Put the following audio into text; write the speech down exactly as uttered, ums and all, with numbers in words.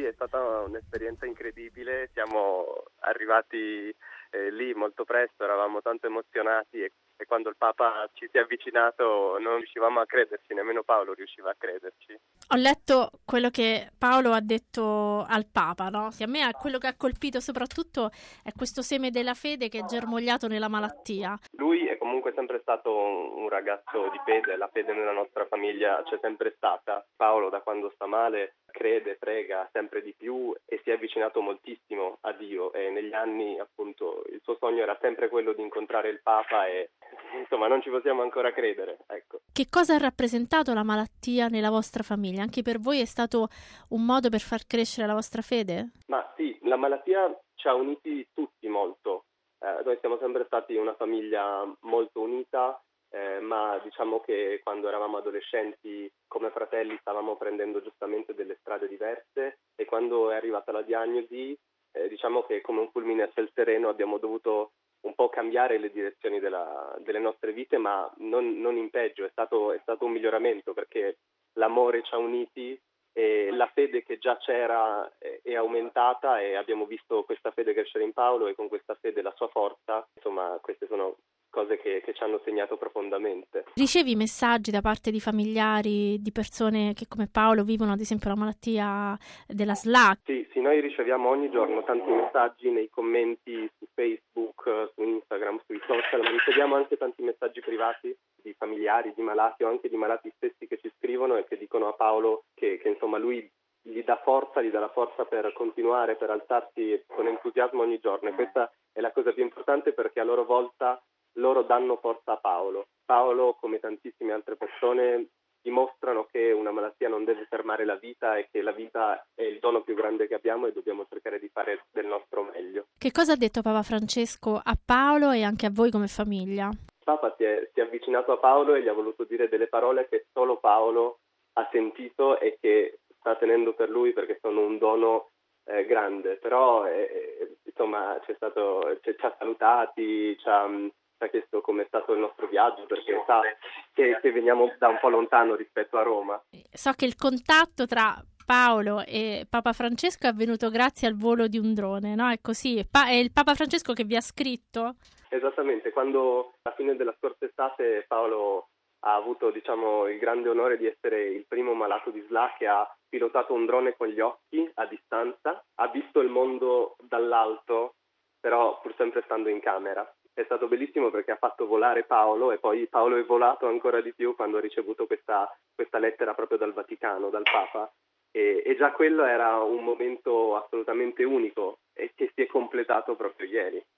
è stata un'esperienza incredibile, siamo arrivati eh, lì molto presto, eravamo tanto emozionati e, e quando il Papa ci si è avvicinato non riuscivamo a crederci, nemmeno Paolo riusciva a crederci. Ho letto quello che Paolo ha detto al Papa, no? A me quello che ha colpito soprattutto è questo seme della fede che è germogliato nella malattia. Lui è comunque sempre stato un ragazzo di fede, la fede nella nostra famiglia c'è sempre stata. Paolo da quando sta male crede, prega sempre di più e si è avvicinato moltissimo a Dio e negli anni appunto il suo sogno era sempre quello di incontrare il Papa e insomma non ci possiamo ancora credere, ecco. Che cosa ha rappresentato la malattia nella vostra famiglia? Anche per voi è stato un modo per far crescere la vostra fede? Ma sì, la malattia ci ha uniti tutti molto. Eh, noi siamo sempre stati una famiglia molto unita, eh, ma diciamo che quando eravamo adolescenti come fratelli stavamo prendendo giustamente delle strade diverse e quando è arrivata la diagnosi, eh, diciamo che come un fulmine a ciel sereno abbiamo dovuto un po' cambiare le direzioni della, delle nostre vite, ma non, non in peggio, è stato, è stato un miglioramento perché l'amore ci ha uniti e la fede che già c'era è aumentata e abbiamo visto questa fede crescere in Paolo e con questa fede la sua forza, insomma queste sono cose che, che ci hanno segnato profondamente. Ricevi messaggi da parte di familiari, di persone che come Paolo vivono ad esempio la malattia della S L A? Sì, sì, noi riceviamo ogni giorno tanti messaggi nei commenti su Facebook, su Instagram, sui social, ma riceviamo anche tanti messaggi privati di familiari, di malati o anche di malati stessi che ci scrivono e che dicono a Paolo che, che insomma lui gli dà forza, gli dà la forza per continuare, per alzarsi con entusiasmo ogni giorno e questa è la cosa più importante perché a loro volta loro danno forza a Paolo. Paolo, come tantissime altre persone, dimostrano che una malattia non deve fermare la vita e che la vita è il dono più grande che abbiamo e dobbiamo cercare di fare del nostro meglio. Che cosa ha detto Papa Francesco a Paolo e anche a voi come famiglia? Papa si è, si è avvicinato a Paolo e gli ha voluto dire delle parole che solo Paolo ha sentito e che sta tenendo per lui perché sono un dono eh, grande. Però eh, insomma c'è stato, c'è, ci ha salutati, ci ha, ci ha chiesto come è stato il nostro viaggio perché sa che, che veniamo da un po' lontano rispetto a Roma. So che il contatto tra Paolo e Papa Francesco è avvenuto grazie al volo di un drone, no? È così? Pa- è il Papa Francesco che vi ha scritto? Esattamente, quando alla fine della scorsa estate Paolo ha avuto diciamo il grande onore di essere il primo malato di S L A che ha pilotato un drone con gli occhi a distanza, ha visto il mondo dall'alto, però pur sempre stando in camera. È stato bellissimo perché ha fatto volare Paolo e poi Paolo è volato ancora di più quando ha ricevuto questa, questa lettera proprio dal Vaticano, dal Papa. E, e già quello era un momento assolutamente unico e che si è completato proprio ieri.